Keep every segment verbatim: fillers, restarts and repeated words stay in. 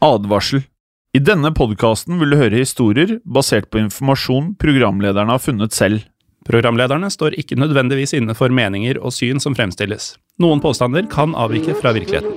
Advarsel. I denne podcasten vil du høre historier basert på informasjon programlederne har funnet selv. Programlederne står ikke nødvendigvis inne for meninger og syn som fremstilles. Noen påstander kan avvike fra virkeligheten.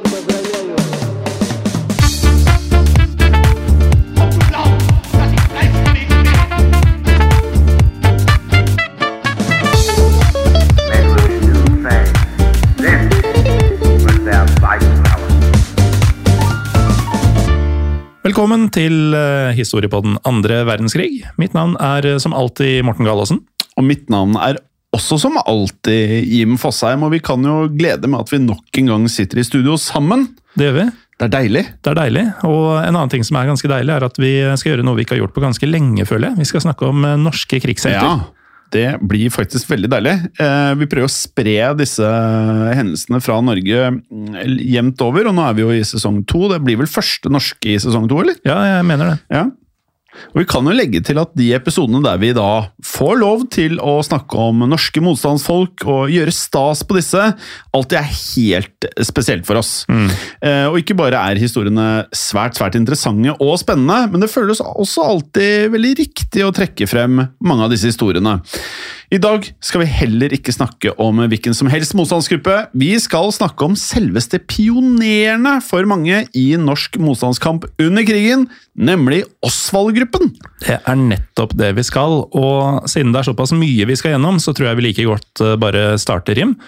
Velkommen til uh, historiepodden andre verdenskrig. Mitt navn er uh, som alltid Morten Galaasen. Og mitt navn er også som alltid Jim Fosheim, og vi kan jo glede med at vi nok en gang sitter i studio sammen. Det gjør vi. Det er deilig. Det er deilig, og en annen ting som er ganske deilig er at vi skal gjøre noe vi ikke har gjort på ganske lenge, føler jeg. Vi skal snakke om uh, norske krigshelter. Ja. Det blir faktisk veldig deilig. Vi prøver å spre disse hendelsene fra Norge jevnt over, og nå er vi jo i sesong to. Det blir vel første norske i sesong to, eller? Ja, jeg mener det. Ja. Og vi kan jo legge til at de episodene der vi da får lov til å snakke om norske motstandsfolk og gjøre stas på disse, alltid er helt spesielt for oss. Mm. Og ikke bare er historiene svært, svært interessante og spennende, men det føles også alltid veldig riktig å trekke frem mange av disse historiene. I dag skal vi heller ikke snakke om hvilken som helst motstandsgruppe. Vi skal snakke om selveste pionerene for mange i norsk motstandskamp under krigen, nemlig Osvald-gruppen. Det er nettopp det vi skal, og siden det er såpass mye vi skal gjennom, så tror jeg vi like godt bare starter, Jim.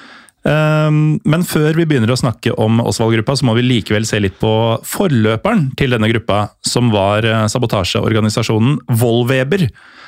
Men før vi begynner å snakke om Osvald-gruppa, så må vi likevel se litt på forløperen til denne gruppa, som var sabotasjeorganisasjonen Wollweber.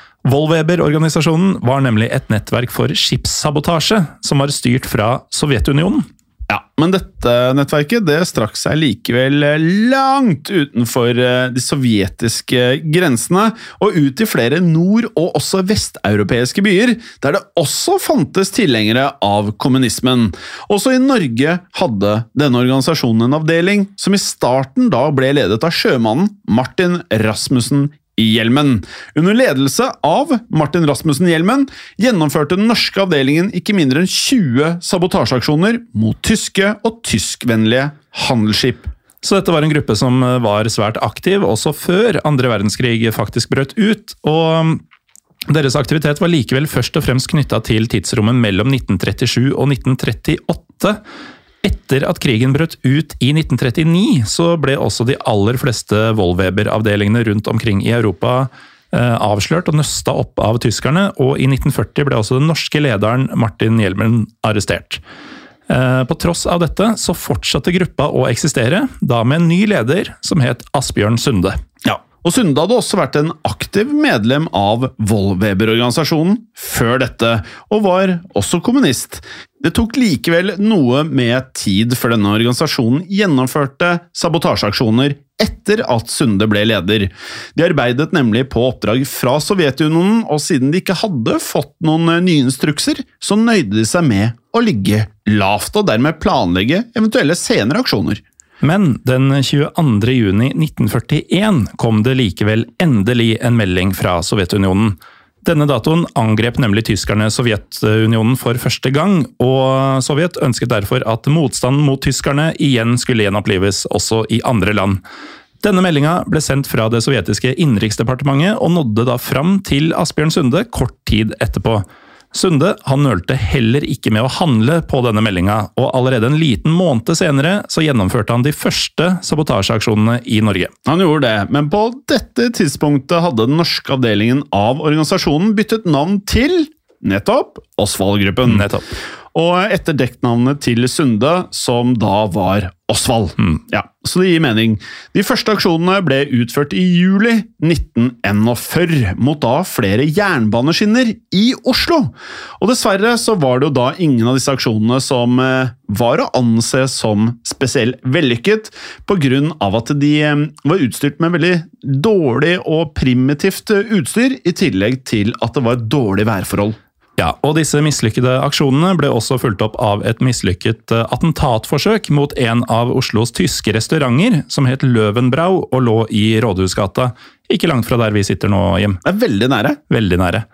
Wollweber-organisasjonen var nemlig et nettverk for skipssabotasje som var styrt fra Sovjetunionen. Ja, men dette nettverket det strakk seg likevel langt utenfor de sovjetiske grensene og ut i flere nord- og også vesteuropeiske byer, der det også fantes tilhengere av kommunismen. Også i Norge hadde denne organisasjonen en avdeling som i starten da ble ledet av sjømannen Martin Rasmussen i Hjelmen. Under ledelse av Martin Rasmussen Hjelmen gjennomførte den norske avdelingen ikke mindre enn tjue sabotasjeaksjoner mot tyske og tyskvennlige handelsskip. Så dette var en gruppe som var svært aktiv også før andre verdenskrig faktisk brøt ut, og deres aktivitet var likevel først og fremst knyttet til tidsrommet mellom nitten trettisju og nitten trettiåtte. Etter at krigen brøt ut i nitten trettini, så ble også de aller fleste Wollweber-avdelingene rundt omkring i Europa eh, avslørt og nøsta opp av tyskerne, og i nitten førti ble også den norske lederen Martin Hjelmen arrestert. Eh, på tross av dette så fortsatte gruppa å eksistere, da med en ny leder som het Asbjørn Sunde. Ja. Og Sunde hadde også vært en aktiv medlem av Wollweber-organisasjonen før dette, og var også kommunist. Det tok likevel noe med tid før denne organisasjonen gjennomførte sabotasjeaksjoner etter at Sunde ble leder. De arbeidet nemlig på oppdrag fra Sovjetunionen, og siden de ikke hadde fått noen nye instrukser, så nøyde de seg med å ligge lavt og dermed planlegge eventuelle senere aksjoner. Men den tjueandre juni nitten førtien kom det likevel endelig en melding fra Sovjetunionen. Denne datoen angrep nemlig tyskerne Sovjetunionen for første gang, og Sovjet ønsket derfor at motstanden mot tyskerne igjen skulle gjenopplives også i andre land. Denne meldinga ble sendt fra det sovjetiske innenriksdepartementet og nådde da fram til Asbjørn Sunde kort tid etterpå. Sunde han nølte heller ikke med å handle på denne meldinga, og allerede en liten måned senere så gjennomførte han de første sabotasjeaksjonene i Norge. Han gjorde det, men på dette tidspunktet hadde den norske avdelingen av organisasjonen byttet navn til nettopp Osvald-gruppen. Nettopp. Og etter dekknavnet til Sunde, som da var Osvald. Mm. Ja, så det gir mening. De første aksjonene ble utført i juli nitten førti, mot da flere jernbaneskinner i Oslo. Og dessverre så var det jo da ingen av disse aksjonene som var å anse som spesielt vellykket, på grunn av at de var utstyrt med veldig dårlig og primitivt utstyr, i tillegg til at det var dårlig værforhold. Ja, og disse mislykkede aksjonene ble også fulgt opp av et mislykket attentatforsøk mot en av Oslos tyske restauranter, som het Løvenbrau og lå i Rådhusgata. Ikke langt fra der vi sitter nå, Jim. Det er veldig nære. Veldig nære.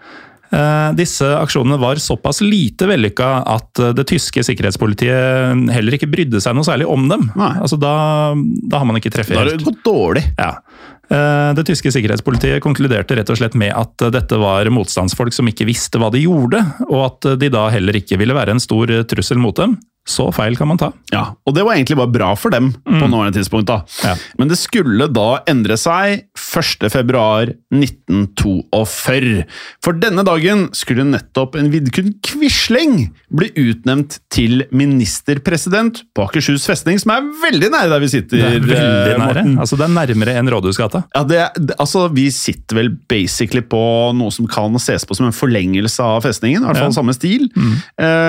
Eh, disse aksjonene var såpass lite vellykka at det tyske sikkerhetspolitiet heller ikke brydde seg noe særlig om dem. Nei. Altså da, da har man ikke treffet helt. Da har det gått dårlig. Ja. Eh, det tyske sikkerhetspolitiet konkluderte rett og slett med at dette var motstandsfolk som ikke visste hva de gjorde, og at de da heller ikke ville være en stor trussel mot dem. Så feil kan man ta. Ja, og det var egentlig bare bra for dem mm. på nåværende tidspunkt da. Ja. Men det skulle da endre seg første februar nitten toogfyrre. For denne dagen skulle nettopp en Vidkun Quisling bli utnevnt til ministerpresident på Akershus festning, som er veldig nære der vi sitter. Det er veldig nære. Morten. Altså det er nærmere enn Rådhusgata. Ja, det, det, altså vi sitter vel basically på noe som kan ses på som en forlengelse av festningen, i hvert fall ja. samme stil. Mm.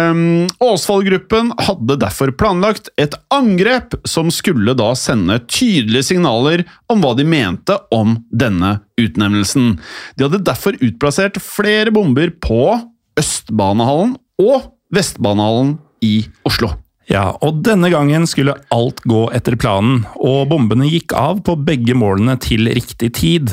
Um, Åsvald-gruppen hadde derfor planlagt et angrep som skulle da sende tydelige signaler om hva de mente om denne utnevnelsen. De hadde derfor utplassert flere bomber på Østbanehallen og Vestbanehallen i Oslo. Ja, og denne gangen skulle alt gå etter planen, og bombene gikk av på begge målene til riktig tid.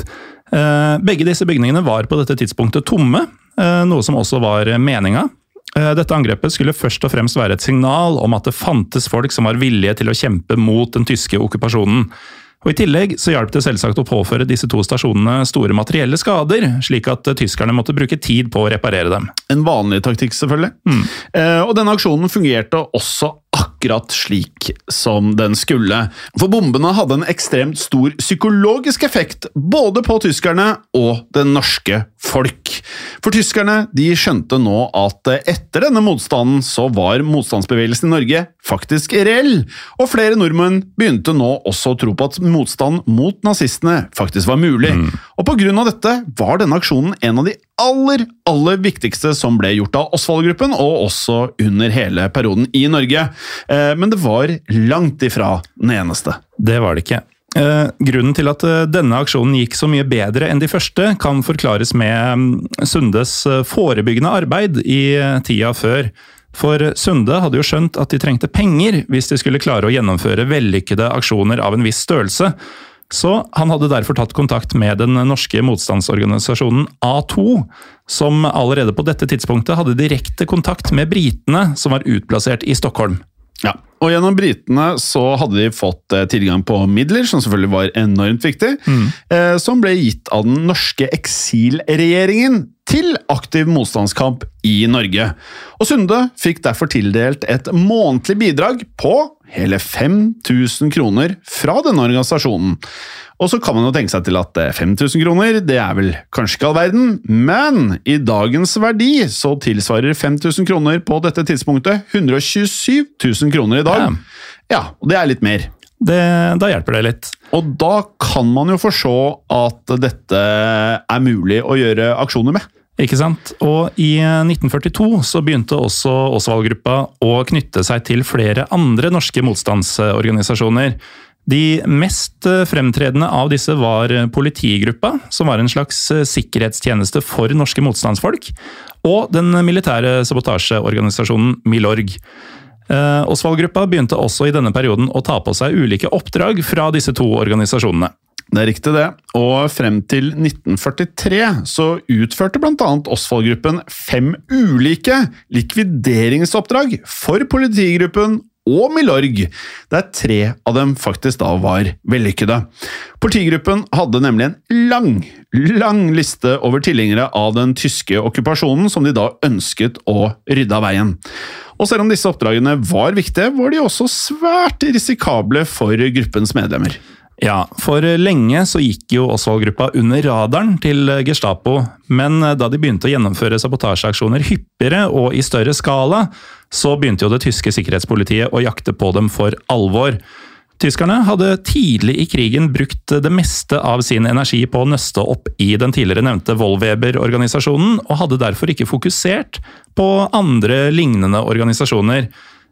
Begge disse bygningene var på dette tidspunktet tomme, noe som også var meninga. Dette angrepet skulle først og fremst være et signal om at det fantes folk som var villige til å kjempe mot den tyske okkupasjonen. Og I tillegg så hjalp det selvsagt å påføre disse to stasjonene store materielle skader, slik at tyskerne måtte bruke tid på å reparere dem. En vanlig taktikk selvfølgelig. Mm. Og denne aksjonen fungerte også akkurat slik som den skulle. For bombene hadde en ekstremt stor psykologisk effekt både på tyskerne og det norske folk. For tyskerne, de skjønte nå at etter denne motstanden så var motstandsbevegelsen i Norge faktisk reell, og flere nordmenn begynte nå også å tro på at motstand mot nazistene faktisk var mulig. Mm. Og på grunn av dette var denne aksjonen en av de aller, aller viktigste som ble gjort av Åsvald-gruppen, og også under hele perioden i Norge. Men det var langt ifra den eneste. Det var det ikke. Grunnen til at denne aksjonen gikk så mye bedre enn de første, kan forklares med Sundes forebyggende arbeid i tida før. For Sunde hadde jo skjønt at de trengte penger hvis de skulle klare å gjennomføre vellykkede aksjoner av en viss størrelse. Så han hadde derfor tatt kontakt med den norske motstandsorganisasjonen A to, som allerede på dette tidspunktet hadde direkte kontakt med britene som var utplassert i Stockholm. Ja, og gjennom britene så hadde de fått tilgang på midler, som selvfølgelig var enormt viktig, mm. eh, som ble gitt av den norske eksilregjeringen til aktiv motstandskamp i Norge. Og Sunde fikk derfor tildelt et månedlig bidrag på hele fem tusen kroner fra denne organisasjonen. Og så kan man jo tenke seg til at fem tusen kroner, det er vel kanskje ikke all verden, men i dagens verdi så tilsvarer fem tusen kroner på dette tidspunktet hundre og tjuesyv tusen kroner i dag. Ja, ja og det er litt mer. Det, da hjelper det litt. Og da kan man jo forstå at dette er mulig å gjøre aksjoner med. Ikke sant? Og i nitten førtito så begynte også Åsvald-gruppa å knytte seg til flere andre norske motstandsorganisasjoner. De mest fremtredende av disse var Politigruppa, som var en slags sikkerhetstjeneste for norske motstandsfolk, og den militære sabotasjeorganisasjonen Milorg. Åsvald-gruppa begynte også i denne perioden å ta på seg ulike oppdrag fra disse to organisasjonene. Det er riktig det, og frem til nitten førtitre så utførte blant annet Åsvald-gruppen fem ulike likvideringsoppdrag for Politigruppen og Milorg, der tre av dem faktisk da var vellykkede. Politigruppen hadde nemlig en lang, lang liste over tilhengere av den tyske okkupasjonen som de da ønsket å rydde av veien. Og selv om disse oppdragene var viktige, var de også svært risikable for gruppens medlemmer. Ja, for lenge så gikk jo Åsvald-gruppa under radaren til Gestapo, men da de begynte å gjennomføre sabotasjeaksjoner hyppigere og i større skala, så begynte jo det tyske sikkerhetspolitiet å jakte på dem for alvor. Tyskerne hadde tidlig i krigen brukt det meste av sin energi på å nøste opp i den tidligere nevnte Wollweber-organisasjonen, og hadde derfor ikke fokusert på andre lignende organisasjoner.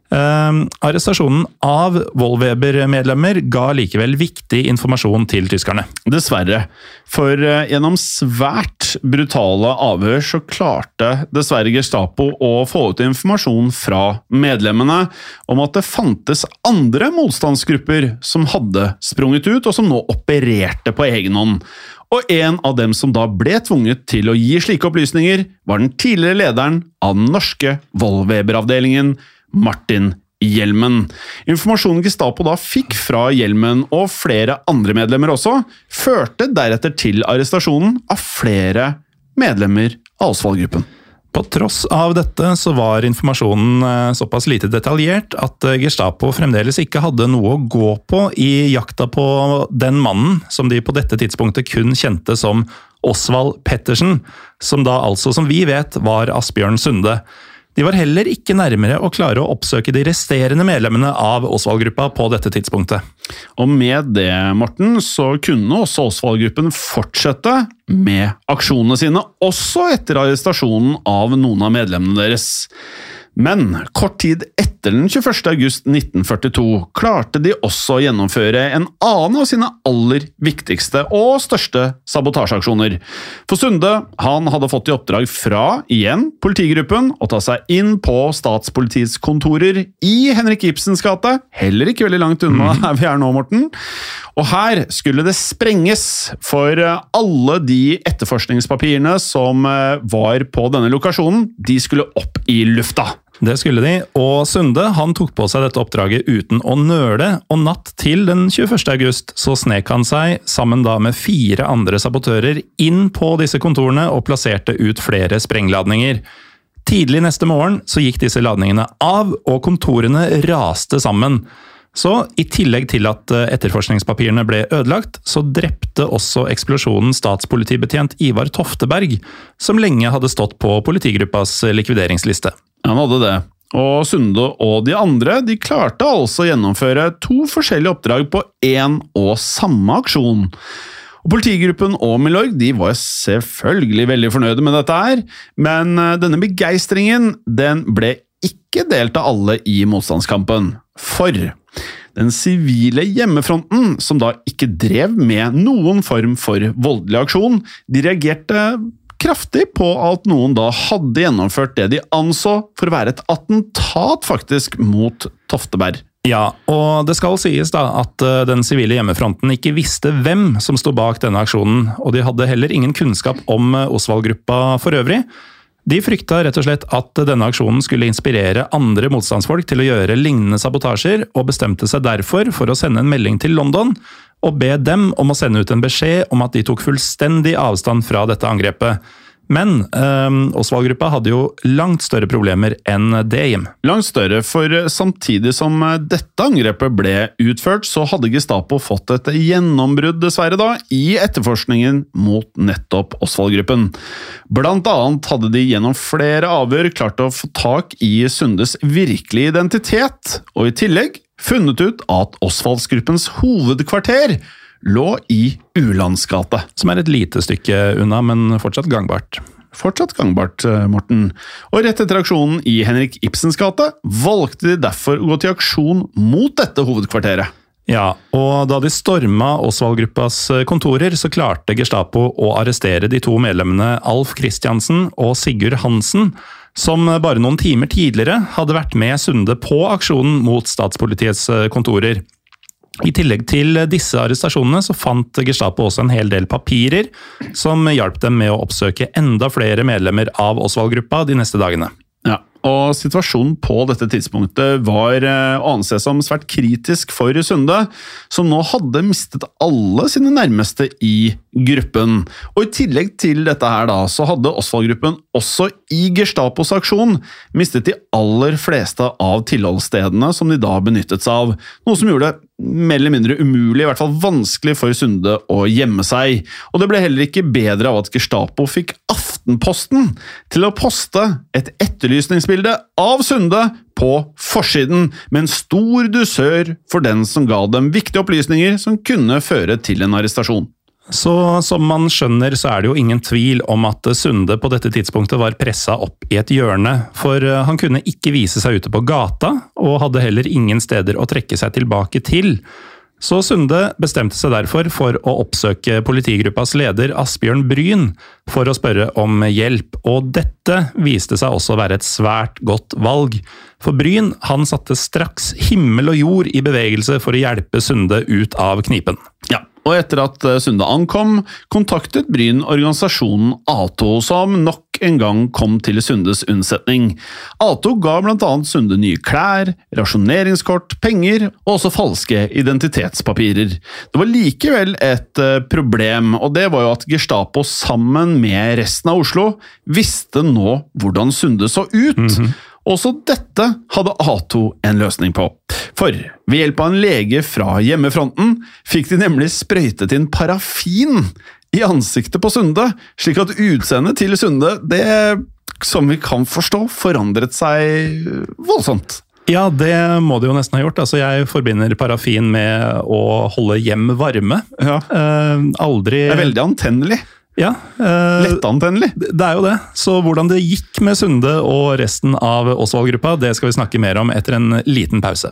Uh, arrestasjonen av Wollweber-medlemmer ga likevel viktig informasjon til tyskerne. Dessverre, for uh, gjennom svært brutale avhør så klarte dessverre Gestapo å få ut informasjon fra medlemmene om at det fantes andre motstandsgrupper som hadde sprunget ut og som nå opererte på egen hånd. Og en av dem som da ble tvunget til å gi slike opplysninger, var den tidligere lederen av den norske Wollweber-avdelingen, Martin Hjelmen. Informasjonen Gestapo da fikk fra Hjelmen og flere andre medlemmer også, førte deretter til arrestasjonen av flere medlemmer av Osvald-gruppen. På tross av dette så var informasjonen såpass lite detaljert at Gestapo fremdeles ikke hadde noe å gå på i jakta på den mannen som de på dette tidspunktet kun kjente som Osvald Pettersen, som da altså, som vi vet, var Asbjørn Sunde. De var heller ikke nærmere å klare å oppsøke de resterende medlemmene av Osvald-gruppa på dette tidspunktet. Og med det, Morten, så kunne også Osvald-gruppen fortsette med aksjonene sine, også etter arrestasjonen av noen av medlemmene deres. Men kort tid etter den tjueførste august nitten førtito klarte de også å gjennomføre en annen av sine aller viktigste og største sabotasjeaksjoner. For Sunde, han hadde fått i oppdrag fra, igjen, politigruppen å ta seg inn på statspolitiets kontorer i Henrik Ibsens gate, heller ikke veldig langt unna her vi er nå, Morten. Og her skulle det sprenges for alle de etterforskningspapirene som var på denne lokasjonen, de skulle opp i lufta. Det skulle de, og Sunde han tok på seg dette oppdraget uten å nøle, og natt til den tjueførste august så snek han seg, sammen da med fire andre sabotører, inn på disse kontorene og plasserte ut flere sprengladninger. Tidlig neste morgen så gikk disse ladningene av, og kontorene raste sammen. Så i tillegg til at etterforskningspapirene ble ødelagt, så drepte også eksplosjonen statspolitibetjent Ivar Tofteberg, som lenge hadde stått på politigruppas likvideringsliste. Han hadde det, og Sunde og de andre de klarte altså å gjennomføre to forskjellige oppdrag på en og samme aksjon. Og politigruppen og Milorg de var selvfølgelig veldig fornøyde med dette her, men denne begeistringen den ble ikke delt av alle i motstandskampen. For den sivile hjemmefronten, som da ikke drev med noen form for voldelig aksjon, de reagerte kraftig på at noen da hadde gjennomført det de anså for å være et attentat faktisk mot Tofteberg. Ja, og det skal sies da at den sivile hjemmefronten ikke visste hvem som stod bak denne aksjonen, og de hadde heller ingen kunnskap om Osvald-gruppa for øvrig. De frykta rett og slett at denne aksjonen skulle inspirere andre motstandsfolk til å gjøre lignende sabotasjer, og bestemte seg derfor for å sende en melding til London, og be dem om å sende ut en beskjed om at de tok fullstendig avstand fra dette angrepet. Men eh, Osvald-gruppa hadde jo langt større problemer enn det, Jim. Langt større, for samtidig som dette angrepet ble utført, så hadde Gestapo fått et gjennombrudd dessverre da, i etterforskningen mot nettopp Osvald-gruppen. Blant annet hadde de gjennom flere avhør klart å få tak i Sundes virkelige identitet, og i tillegg funnet ut at Osvaldsgruppens hovedkvarter lå i Ulandsgate. Som er et lite stykke unna, men fortsatt gangbart. Fortsatt gangbart, Morten. Og rett etter aksjonen i Henrik Ibsens gate valgte de derfor å gå til aksjon mot dette hovedkvarteret. Ja, og da de stormet Osvald-gruppas kontorer, så klarte Gestapo å arrestere de to medlemmene Alf Christiansen og Sigurd Hansen, som bare noen timer tidligere hadde vært med Sunde på aksjonen mot statspolitiets kontorer. I tillegg til disse arrestasjonene så fant Gestapo også en hel del papirer som hjalp dem med å oppsøke enda flere medlemmer av Osvald-gruppa de neste dagene. Ja, og situasjonen på dette tidspunktet var å anse som svært kritisk for Sunde, som nå hadde mistet alle sine nærmeste i gruppen. Og i tillegg til dette her da, så hadde Osvald-gruppen også i Gestapos aksjon mistet de aller fleste av tilholdsstedene som de da benyttet seg av, noe som gjorde det mer eller mindre umulig, i hvert fall vanskelig for Sunde å gjemme seg. Og det ble heller ikke bedre av at Gestapo fikk Aftenposten til å poste et etterlysningsbilde av Sunde på forsiden, med en stor dusør for den som ga dem viktige opplysninger som kunne føre til en arrestasjon. Så som man skjønner så er det jo ingen tvil om at Sunde på dette tidspunktet var presset opp i et hjørne, for han kunne ikke vise seg ute på gata, og hadde heller ingen steder å trekke seg tilbake til. Så Sunde bestemte seg derfor for å oppsøke politigruppas leder Asbjørn Bryn for å spørre om hjelp, og dette viste seg også å være et svært godt valg. For Bryn, han satte straks himmel og jord i bevegelse for å hjelpe Sunde ut av knipen. Ja, og etter at Sunde ankom, kontaktet Bryn organisasjonen Ato, som nok en gang kom til Sundes unnsetning. Ato ga blant annet Sunde nye klær, rasjoneringskort, penger og også falske identitetspapirer. Det var likevel et problem, og det var jo at Gestapo sammen med resten av Oslo visste nå hvordan Sunde så ut. Mm-hmm. Også dette hadde Ato en løsning på. For ved hjelp av en lege fra hjemmefronten fikk de nemlig sprøytet inn parafin i ansiktet på Sunde, slik at utseendet til Sunde, det som vi kan forstå, forandret seg voldsomt. Ja, det må det jo nesten ha gjort. Altså, jeg forbinder parafin med å holde hjem varme. Ja. Eh, aldri... Det er veldig antennelig. Ja, eh, Lettantennelig. Det er jo det. Så hvordan det gikk med Sunde og resten av Osvald-gruppa, det skal vi snakke mer om etter en liten pause.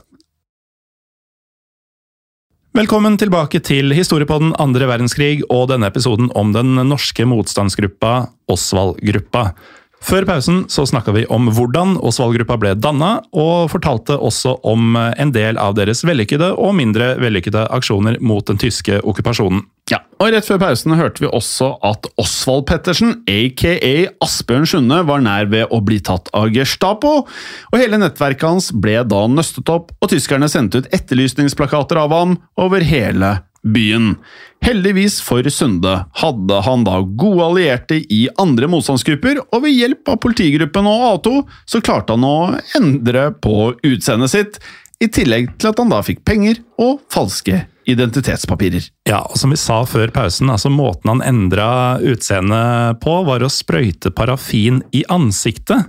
Velkommen tilbake til Historiepodden andre verdenskrig og denne episoden om den norske motstandsgruppa Osvald-gruppa. Før pausen så snakket vi om hvordan Osvald-gruppa ble dannet, og fortalte også om en del av deres vellykkede og mindre vellykkede aksjoner mot den tyske okkupasjonen. Ja, og rett før pausen hørte vi også at Osvald Pettersen, aka Asbjørn Sunde, var nær ved å bli tatt av Gestapo, og hele nettverket hans ble da nøstet opp, og tyskerne sendte ut etterlysningsplakater av ham over hele byen. Heldigvis for Sunde hadde han da gode allierte i andre motstandsgrupper, og ved hjelp av politigruppen og Ato så klarte han å endre på utseendet sitt, i tillegg til at han da fikk penger og falske identitetspapirer. Ja, og som vi sa før pausen, altså måten han endret utseendet på var å sprøyte parafin i ansiktet.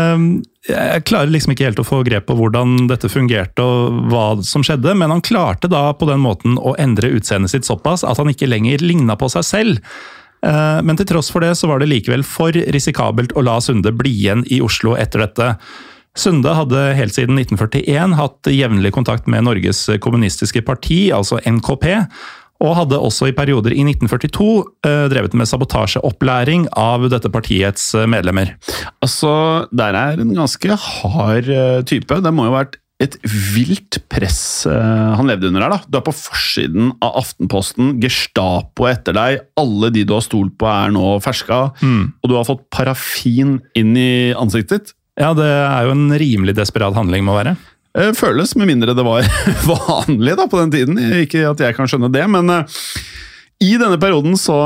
Jeg klarer liksom ikke helt å få grep på hvordan dette fungerte og hva som skjedde, men han klarte da på den måten å endre utseendet sitt såpass at han ikke lenger lignet på seg selv. Men til tross for det så var det likevel for risikabelt å la Sunde bli igjen i Oslo etter dette. Sunde hadde helt siden nitten førtien hatt jevnlig kontakt med Norges kommunistiske parti, altså N K P, og hadde også i perioder i nitten førtito eh, drevet med sabotasjeopplæring av dette partiets medlemmer. Altså, der er en ganske hard type. Det må jo ha vært et vilt press uh, han levde under her da. Du er på forsiden av Aftenposten, Gestapo etter deg, alle de du har stolt på er nå ferska, mm. og du har fått parafin inn i ansiktet ditt. Ja, det er jo en rimelig desperat handling må være. Føles, med mindre det var vanlig da på den tiden. Ikke at jeg kan skjønne det, men uh, i denne perioden så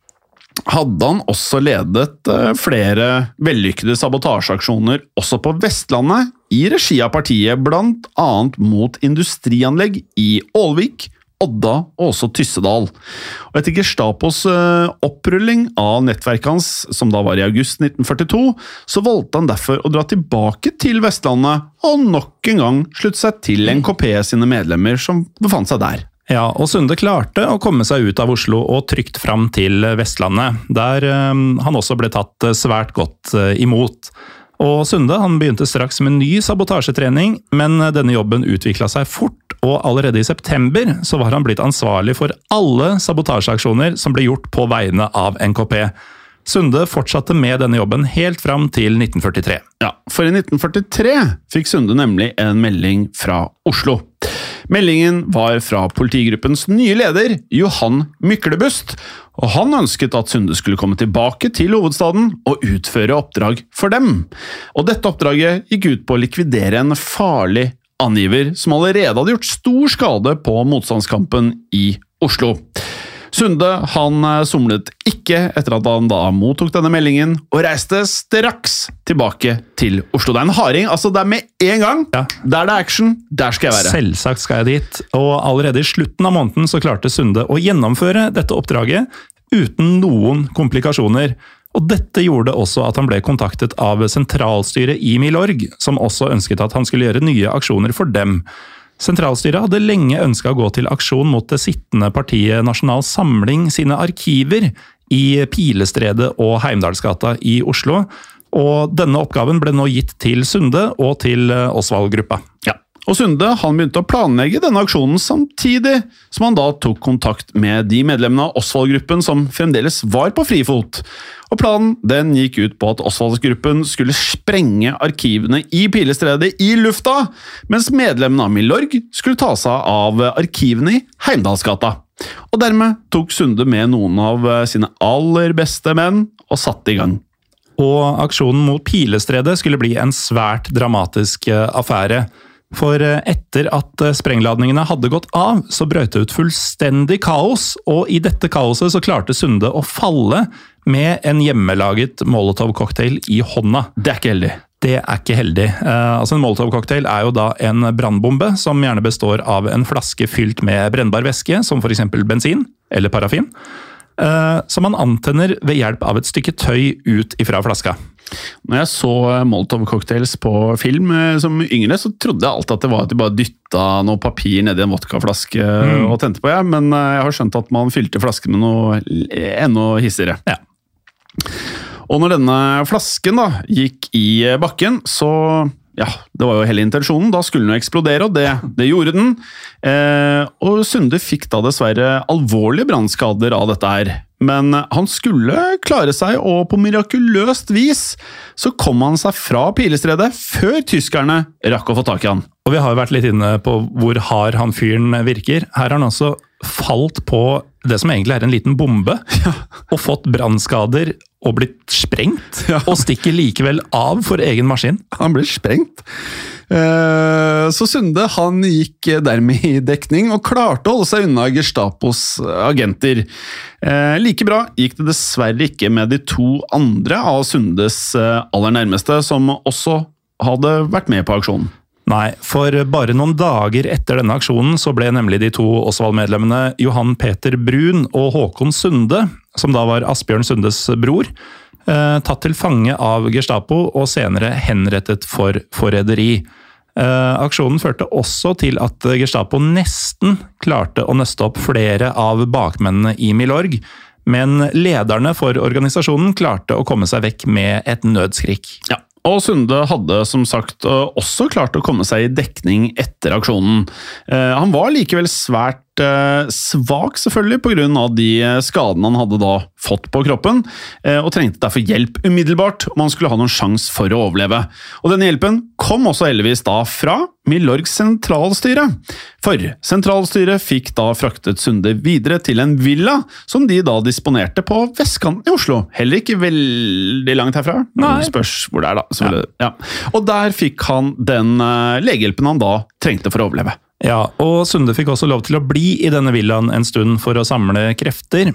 hadde han også ledet uh, flere vellykkede sabotasjeaksjoner også på Vestlandet i regi av partiet, blant annet mot industrianlegg i Ålvik, Odda og også Tyssedal. Og etter Gestapos uh, opprulling av nettverket hans, som da var i august nitten førtito, så valgte han derfor å dra tilbake til Vestlandet og nok en gang slutte seg til N K P sine medlemmer som befant seg der. Ja, og Sunde klarte å komme seg ut av Oslo og trygt fram til Vestlandet, der uh, han også ble tatt svært godt uh, imot. Og Sunde han begynte straks med ny sabotasjetrening, men denne jobben utviklet seg fort, og allerede i september så var han blitt ansvarlig for alle sabotasjeaksjoner som ble gjort på vegne av N K P. Sunde fortsatte med denne jobben helt fram til nitten førtitre. Ja, for i nitten førtitre fikk Sunde nemlig en melding fra Oslo. Meldingen var fra politigruppens nye leder, Johan Myklebust, og han ønsket at Sunde skulle komme tilbake til hovedstaden og utføre oppdrag for dem. Og dette oppdraget gikk ut på å likvidere en farlig angiver som allerede hadde gjort stor skade på motstandskampen i Oslo. Sunde han somlet ikke etter at han da mottok denne meldingen, og reiste straks tilbake til Oslo. Det er en harding, altså det er med en gang. Ja. Der det er action, der skal jeg være. Selvsagt skal jeg dit, og allerede i slutten av måneden så klarte Sunde å gjennomføre dette oppdraget uten noen komplikasjoner. Og dette gjorde også at han ble kontaktet av sentralstyret i Milorg, som også ønsket at han skulle gjøre nye aksjoner for dem. Sentralstyret hadde lenge ønsket å gå til aksjon mot det sittende partiet Nasjonal Samling sine arkiver i Pilestredet og Heimdalsgata i Oslo, og denne oppgaven ble nå gitt til Sunde og til Osvald-gruppa. Ja, Og Sunde han begynte å planlegge denne aksjonen samtidig som han da tok kontakt med de medlemmene av Osvald-gruppen som fremdeles var på frifot. Og planen den gikk ut på at Osvald-gruppen skulle sprenge arkivene i Pilestredet i lufta, mens medlemmene av Milorg skulle ta seg av arkivene i Heimdalsgata. Og dermed tok Sunde med noen av sine aller beste menn og satte i gang. Og aksjonen mot Pilestredet skulle bli en svært dramatisk affære. For etter at sprengladningene hadde gått av, så brøt det ut fullstendig kaos, og i dette kaoset så klarte Sunde å falle med en hjemmelaget Molotov-cocktail i hånda. Det er ikke heldig. Det er ikke heldig. Eh, altså En Molotov-cocktail er jo da en brannbombe som gjerne består av en flaske fylt med brennbar væske, som for eksempel bensin eller parafin, eh, som man antenner ved hjelp av et stykke tøy ut ifra flaska. Når jeg så Molotov-cocktails på film som yngre, så trodde jeg alltid at det var at de bare dytta noe papir ned i en vodkaflaske mm. og tente på, ja. Men jeg har skjønt at man fylte flasken med noe enda hissigere. Ja. Og når denne flasken da gikk i bakken, så ja, det var jo hele intensjonen. Da skulle den jo eksplodere, og det, det gjorde den. Eh, og Sunde fikk da dessverre alvorlige brannskader av dette her. Men han skulle klare seg, og på mirakuløst vis så kom han seg fra Pilestredet før tyskerne rakk å få tak i han. Og vi har jo vært litt inne på hvor hard han fyren virker. Her har han også falt på det som egentlig er en liten bombe, ja. Og fått brannskader og blitt sprengt, ja. Og stikker likevel av for egen maskin. Han ble sprengt. Så Sunde han gikk dermed i dekning og klarte å holde seg unna Gestapos agenter. Like bra gikk det dessverre ikke med de to andre av Sundes aller nærmeste, som også hadde vært med på aksjonen. Nei, for bare noen dager etter denne aksjonen så ble nemlig de to Osvald-medlemmene Johan Peter Brun og Håkon Sunde, som da var Asbjørn Sundes bror, tatt til fange av Gestapo og senere henrettet for forræderi. Aksjonen førte også til at Gestapo nesten klarte å nøste opp flere av bakmennene i Milorg, men lederne for organisasjonen klarte å komme seg vekk med et nødskrik. Ja. Og Sunde hadde som sagt også klart å komme seg i dekning etter aksjonen. Han var likevel svært svak selvfølgelig på grunn av de skadene han hadde da fått på kroppen, og trengte derfor hjelp umiddelbart om han skulle ha noen sjans for å overleve. Og denne hjelpen kom også heldigvis da fra Milorgs sentralstyre. For sentralstyret fikk da fraktet Sunde videre til en villa som de da disponerte på vestkanten i Oslo. Heller ikke veldig langt herfra. Nei. Spørs hvor det er da. Så ja. Ja. Og der fikk han den legehjelpen han da trengte for å overleve. Ja, og Sunde fikk også lov til å bli i denne villaen en stund for å samle krefter.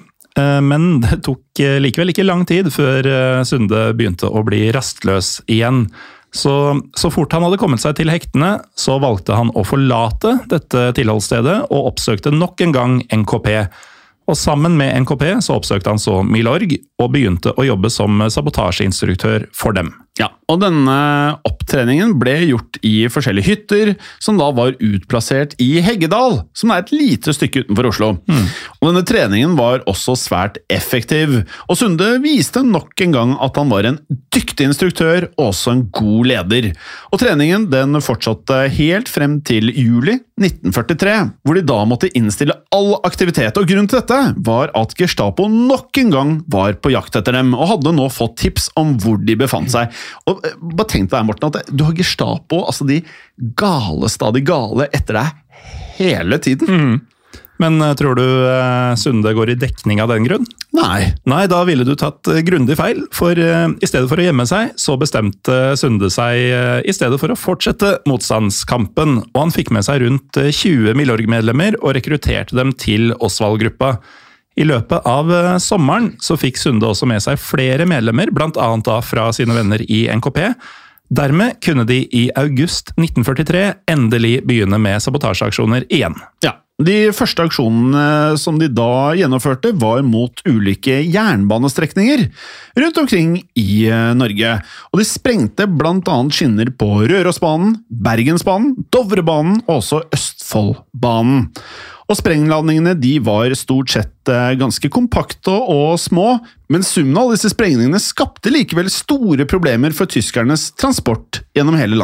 Men det tok likevel ikke lang tid før Sunde begynte å bli rastløs igjen. Så, så fort han hadde kommet seg til hektene, så valgte han å forlate dette tilholdsstedet og oppsøkte nok en gang N K P. Og sammen med N K P så oppsøkte han så Milorg og begynte å jobbe som sabotasjeinstruktør for dem. Ja, og denne opptreningen ble gjort i forskjellige hytter, som da var utplassert i Heggedal, som er et lite stykke utenfor Oslo. Mm. Og denne treningen var også svært effektiv, og Sunde viste nok en gang at han var en dyktig instruktør og også en god leder. Og treningen den fortsatte helt frem til juli nitten førtitre, hvor de da måtte innstille all aktivitet, og grunnen til dette var at Gestapo nok en gang var på jakt etter dem, og hadde nå fått tips om hvor de befant seg. Og bare tenk deg, Morten, at du har Gestapo, altså de galeste av de gale, etter deg hele tiden. Mm. Men tror du uh, Sunde går i dekning av den grunn? Nei. Nei, da ville du tatt uh, grundig feil, for uh, i stedet for å gjemme seg, så bestemte Sunde seg uh, i stedet for å fortsette motstandskampen, og han fikk med seg rundt uh, tjue Milorg-medlemmer og rekrutterte dem til Osvald-gruppa. I løpet av sommeren så fikk Sunde også med seg flere medlemmer, blant annet da fra sine venner i N K P. Dermed kunne de i august nitten førtitre endelig begynne med sabotasjeaksjoner igjen. Ja, de første aksjonene som de da gjennomførte var mot ulike jernbanestrekninger rundt omkring i Norge. Og de sprengte blant annet skinner på Rørosbanen, Bergensbanen, Dovrebanen og også Østfoldbanen. Og sprengladningene de var stort sett ganske kompakte og små, men summen av disse sprengningene skapte likevel store problemer for tyskernes transport gjennom hele landet.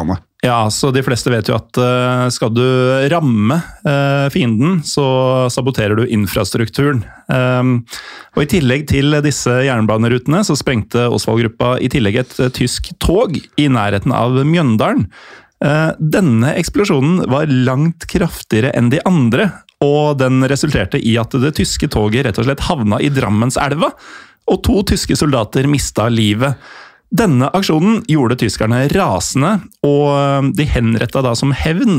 Ja, så de fleste vet jo at uh, skal du ramme uh, fienden, så saboterer du infrastrukturen. Um, og i tillegg til disse jernbanerutene, så sprengte Osvald-gruppa i tillegg et uh, tysk tog i nærheten av Mjøndalen. Uh, denne eksplosjonen var langt kraftigere enn de andre, og den resulterte i at det tyske toget rett og slett havna i Drammenselva, og to tyske soldater mista livet. Denne aksjonen gjorde tyskerne rasende, og de henrettet da som hevn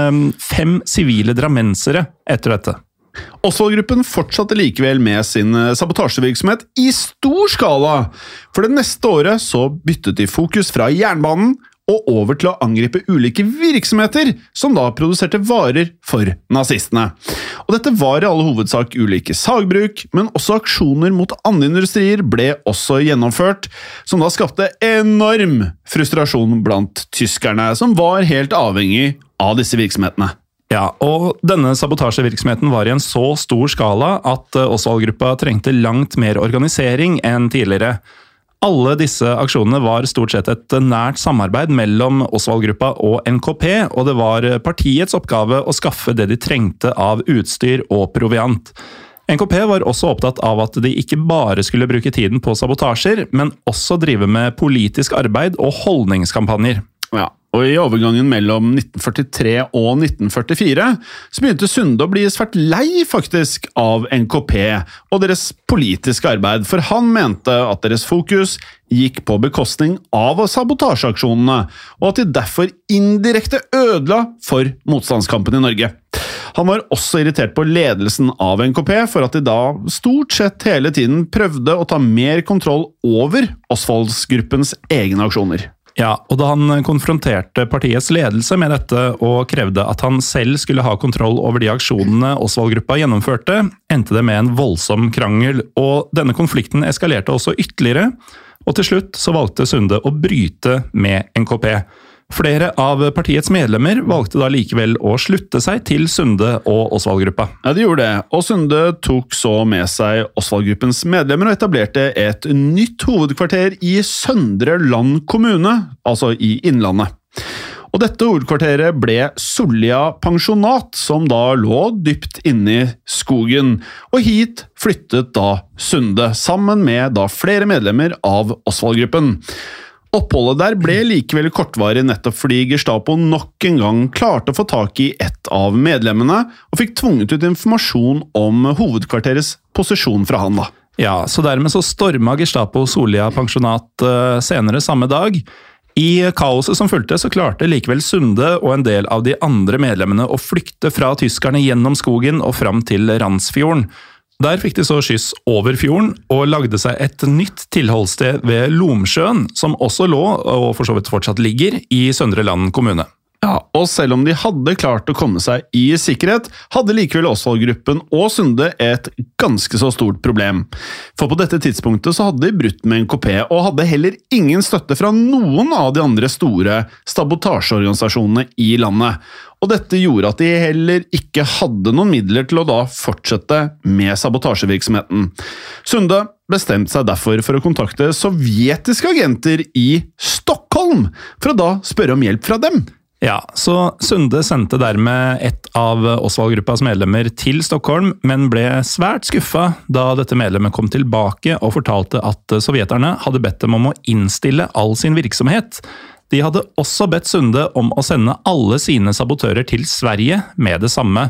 fem sivile drammensere etter dette. Osvald-gruppen fortsatte likevel med sin sabotasjevirksomhet i stor skala. For det neste året så byttet de fokus fra jernbanen og over til å angripe ulike virksomheter som da produserte varer for nazistene. Og dette var i alle hovedsak ulike sagbruk, men også aksjoner mot andre industrier ble også gjennomført, som da skapte enorm frustrasjon blant tyskerne, som var helt avhengig av disse virksomhetene. Ja, og denne sabotasjevirksomheten var i en så stor skala at Osvald-gruppa trengte langt mer organisering enn tidligere. Alle disse aksjonene var stort sett et nært samarbeid mellom Osvald-gruppa og N K P, og det var partiets oppgave å skaffe det de trengte av utstyr og proviant. N K P var også opptatt av at de ikke bare skulle bruke tiden på sabotasjer, men også drive med politisk arbeid og holdningskampanjer. Ja, og i overgangen mellom nitten førtitre og nitten førtifire så begynte Sunde å bli svært lei faktisk av N K P og deres politiske arbeid, for han mente at deres fokus gikk på bekostning av sabotasjeaksjonene, og at de derfor indirekte ødela for motstandskampen i Norge. Han var også irritert på ledelsen av N K P for at de da stort sett hele tiden prøvde å ta mer kontroll over Osvaldsgruppens egne aksjoner. Ja, og da han konfronterte partiets ledelse med dette og krevde at han selv skulle ha kontroll over de aksjonene Osvald-gruppa gjennomførte, endte det med en voldsom krangel, og denne konflikten eskalerte også ytterligere, og til slutt så valgte Sunde å bryte med N K P. Flere av partiets medlemmer valgte da likevel å slutte seg til Sunde og Osvald-gruppa. Ja, de gjorde det, og Sunde tok så med seg Osvald-gruppens medlemmer og etablerte et nytt hovedkvarter i Søndre Land kommune, altså i Innlandet. Og dette hovedkvarteret ble Sollia pensjonat, som da lå dypt inne i skogen, og hit flyttet da Sunde, sammen med da flere medlemmer av Osvald-gruppen. Oppholdet der ble likevel kortvarig nettopp fordi Gestapo nok en gang klarte å få tak i ett av medlemmene, og fikk tvunget ut informasjon om hovedkvarterets posisjon fra han da. Ja, så dermed så storma Gestapo Sollia pensjonat senere samme dag. I kaoset som fulgte så klarte likevel Sunde og en del av de andre medlemmene å flykte fra tyskerne gjennom skogen og fram til Randsfjorden. Der fikk de så skyss over fjorden og lagde seg et nytt tilholdssted ved Lomsjøen, som også lå, og for så vidt fortsatt ligger, i Søndre Land kommune. Ja, og selv om de hadde klart å komme seg i sikkerhet, hadde likevel Osvald-gruppen og Sunde et ganske så stort problem. For på dette tidspunktet så hadde de brutt med N K P, og hadde heller ingen støtte fra noen av de andre store sabotasjeorganisasjonene i landet. Og dette gjorde at de heller ikke hadde noen midler til å da fortsette med sabotasjevirksomheten. Sunde bestemte seg derfor for å kontakte sovjetiske agenter i Stockholm, for å da spørre om hjelp fra dem. Ja, så Sunde sendte dermed et av Osvald-gruppas medlemmer til Stockholm, men ble svært skuffa da dette medlemmet kom tilbake og fortalte at sovjeterne hadde bedt dem om å innstille all sin virksomhet. De hadde også bedt Sunde om å sende alle sine sabotører til Sverige med det samme.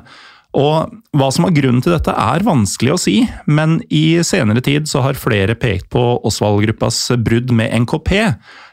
Og hva som er grunnen til dette er vanskelig å si, men i senere tid så har flere pekt på Osvald-gruppas brudd med N K P,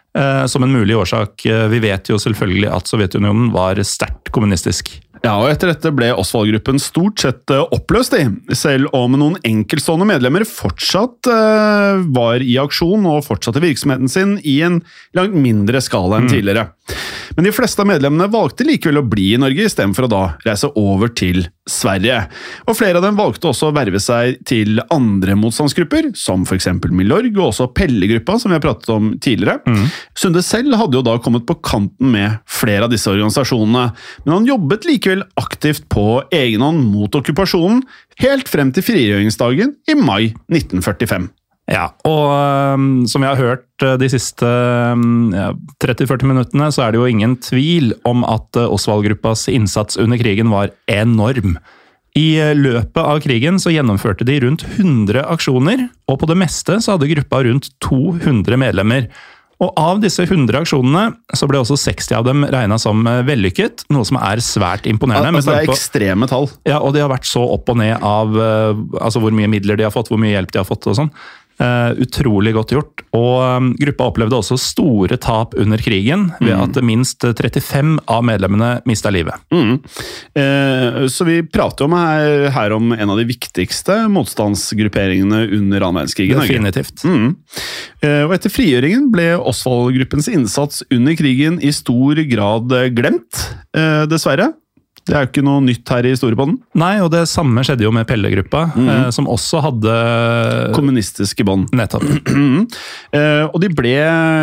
som en mulig årsak. Vi vet jo selvfølgelig at Sovjetunionen var sterkt kommunistisk. Ja, og etter dette ble Osvald-gruppen stort sett oppløst i, selv om noen enkeltstående medlemmer fortsatt uh, var i aksjon og fortsatte virksomheten sin i en langt mindre skala enn mm. tidligere. Men de fleste av medlemmene valgte likevel å bli i Norge i stedet for å da reise over til Sverige. Og flere av dem valgte også å verve seg til andre motstandsgrupper, som for eksempel Milorg og også Pelle-gruppa, som vi har pratet om tidligere. Mm. Sunde selv hadde jo da kommet på kanten med flere av disse organisasjonene, men han jobbet likevel aktivt på egen hånd mot okkupasjonen, helt frem til frigjøringsdagen i mai nitten førtifem. Ja, og um, som vi har hørt de siste um, ja, tretti til førti minuttene, så er det jo ingen tvil om at uh, Osvald-gruppas innsats under krigen var enorm. I løpet av krigen så gjennomførte de rundt hundre aksjoner, og på det meste så hadde gruppa rundt to hundre medlemmer. Og av disse hundre aksjonene så ble også seksti av dem regnet som vellykket, noe som er svært imponerende. Altså, det er ekstreme tall. Ja, og de har vært så opp og ned av altså hvor mye midler de har fått, hvor mye hjelp de har fått og sånn. Uh, utrolig godt gjort, og um, gruppa opplevde også store tap under krigen ved mm. at minst trettifem av medlemmene mistet livet. Mm. Uh, så vi prater om her, her om en av de viktigste motstandsgrupperingene under annen verdenskrig. Definitivt. Mm. Uh, og etter frigjøringen ble Osvald-gruppens innsats under krigen i stor grad glemt, uh, dessverre. Det er jo ikke noe nytt her i historiepodden. Nei, og det samme skjedde jo med Pelle-gruppa, mm. eh, som også hadde kommunistiske bånd. Nettopp. eh, og de ble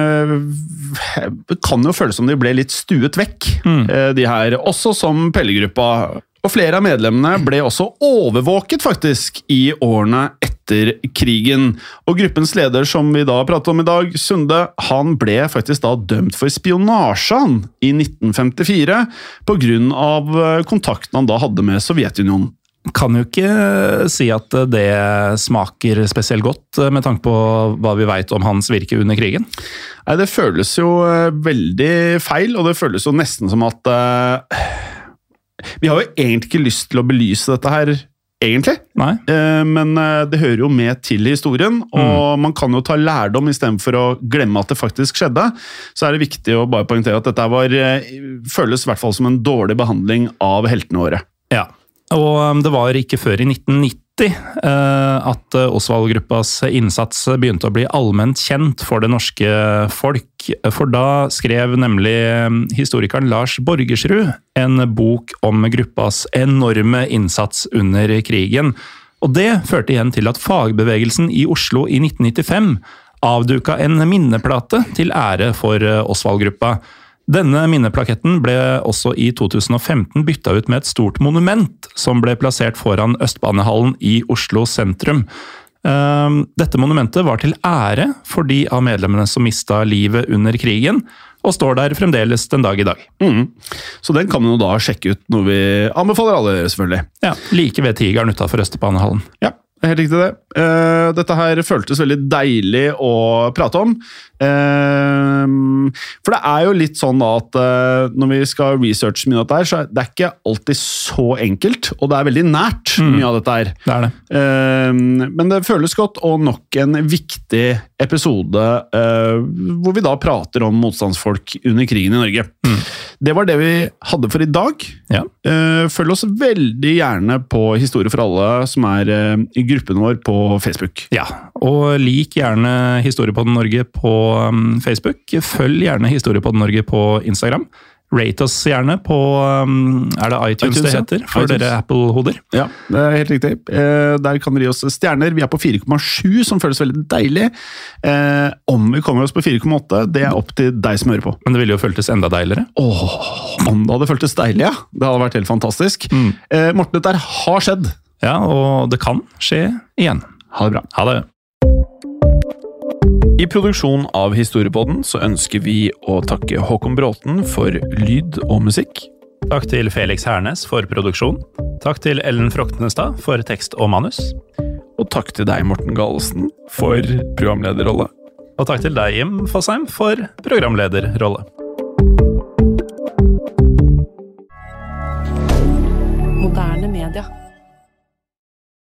det kan jo føles som de ble litt stuet vekk, mm. eh, de her, også som Pelle-gruppa. Og flere av medlemmene ble også overvåket faktisk i årene etter krigen. Og gruppens leder som vi da prater om i dag, Sunde, han ble faktisk da dømt for spionasje i nitten femtifire på grunn av kontakten han da hadde med Sovjetunionen. Kan jo ikke si at det smaker spesielt godt med tanke på hva vi vet om hans virke under krigen. Nei, det føles jo veldig feil, og det føles jo nesten som at uh, vi har jo egentlig ikke lyst til å belyse dette her, egentlig. Nei. Uh, men uh, det hører jo med til historien, og mm. man kan jo ta lærdom i stedet for å glemme at det faktisk skjedde. Så er det viktig å bare poengtere at dette var, uh, føles i hvert fall som en dårlig behandling av heltene våre. Ja. Og det var ikke før i nitten nitti at Osvald-gruppas innsats begynte å bli allment kjent for det norske folk. For da skrev nemlig historikeren Lars Borgersrud en bok om gruppas enorme innsats under krigen. Og det førte igjen til at fagbevegelsen i Oslo i nitten nittifem avduka en minneplate til ære for Osvald-gruppa. Denne minneplaketten ble også i to tusen og femten bytta ut med et stort monument som ble plassert foran Østbanehallen i Oslo sentrum. Dette monumentet var til ære for de av medlemmene som mistet livet under krigen, og står der fremdeles den dag i dag. Mm. Så den kan man jo da sjekke ut, noe vi anbefaler alle dere selvfølgelig. Ja, like ved Tigeren utenfor Østbanehallen. Ja. Helt riktig det. Uh, dette her føltes veldig deilig å prate om. Uh, for det er jo litt sånn da at uh, når vi skal researche mye av dette her, så er det ikke alltid så enkelt, og det er veldig nært mm. mye av dette her. Det er det. Uh, men det føles godt, og nok en viktig episode uh, hvor vi da prater om motstandsfolk under krigen i Norge. Mm. Det var det vi hadde for i dag. Ja. Uh, følg oss veldig gjerne på Historie for alle, som er uh, i gruppen vår på Facebook. Ja, og lik gjerne Historiepodden Norge på um, Facebook. Følg gjerne Historiepodden Norge på Instagram. Rate oss gjerne på um, er det iTunes, iTunes det heter, for iTunes. Dere Apple-hoder? Ja, det er helt riktig. Eh, der kan dere gi oss stjerner. Vi er på fire komma sju, som føles veldig deilig. Eh, om vi kommer oss på fire komma åtte, det er opp til deg som hører på. Men det ville jo føltes enda deiligere. Åh, om det hadde føltes deilig, ja. Det hadde vært helt fantastisk. Mm. Eh, Morten, dette har skjedd. Ja, og det kan skje igjen. Ha det bra. Ha det. I produksjon av Historiepodden så ønsker vi å takke Håkon Bråten for lyd og musikk. Takk til Felix Hernes for produksjon. Takk til Ellen Froktenestad for tekst og manus. Og takk til deg, Morten Galesen, for programlederrolle. Og takk til deg, Jim Fosheim, for programlederrolle. Moderne media.